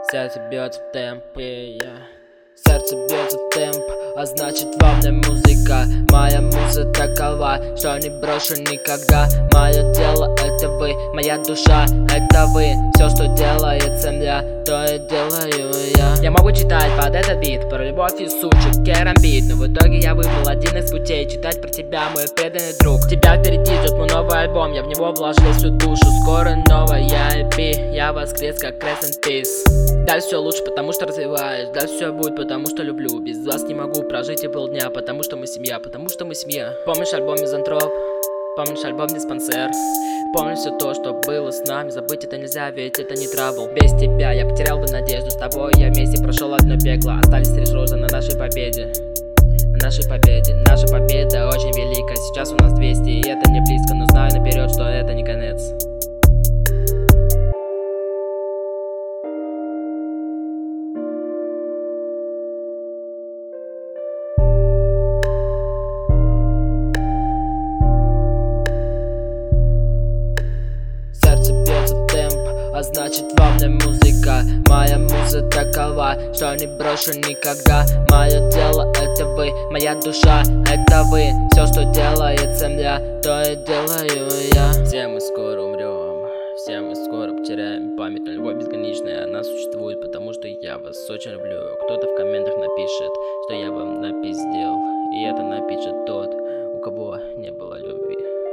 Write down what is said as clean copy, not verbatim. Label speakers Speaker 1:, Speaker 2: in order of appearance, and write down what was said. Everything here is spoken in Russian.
Speaker 1: Сердце бьется в темпе, сердце бьется в темп, а значит во мне музыка. Моя муза такова, что не брошу никогда. Мое дело это вы, моя душа это вы. Все, что делает земля, то и делаю я. Я могу читать под этот бит про любовь и сучек, керамбит, но в итоге я выбрал один из путей. Читать про тебя, мой преданный друг. Тебя впереди ждет мой новый альбом, я в него вложил всю душу. Скоро новая EP, я воскрес как Rest in Peace. Дальше все лучше, потому что развиваюсь. Дальше все будет, потому что люблю. Без вас не могу прожить и полдня, потому что мы семья, потому что мы семья. Помнишь альбом Мизантроп? Помнишь альбом Диспансер? Помнишь все то, что было с нами? Забыть это нельзя, ведь это не трабл. Без тебя я потерял бы надежду. С тобой я вместе прошел одно пекло. Остались лишь розы на нашей победе. На нашей победе. Наша победа очень велика. Сейчас у нас 200, и это не близко. Но знаю наперед, что это не конец. Сердце бьется в темп, а значит во мне музыка. Моя муза такова, что не брошу никогда. Мое дело это вы, моя душа это вы. Все, что делает земля, то и делаю я. Все мы скоро умрем, все мы скоро потеряем память. Но любовь безграничная, она существует, потому что я вас очень люблю. Кто-то в комментах напишет, что я вам напиздел, и это напишет тот, у кого не было любви.